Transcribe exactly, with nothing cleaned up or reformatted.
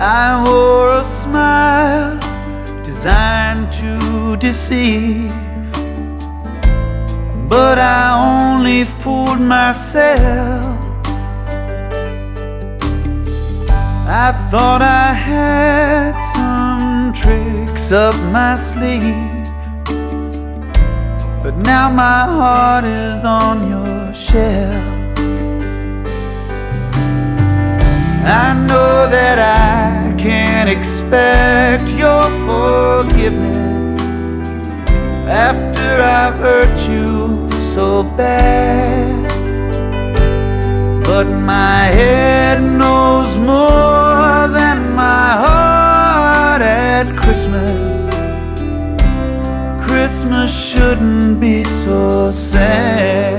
I wore a smile designed to deceive, but I only fooled myself. I thought I had some tricks up my sleeve, but now my heart is on your shelf. I know that I can't expect your forgiveness after I've hurt you so bad, but my head knows more than my heart at Christmas. Christmas shouldn't be so sad.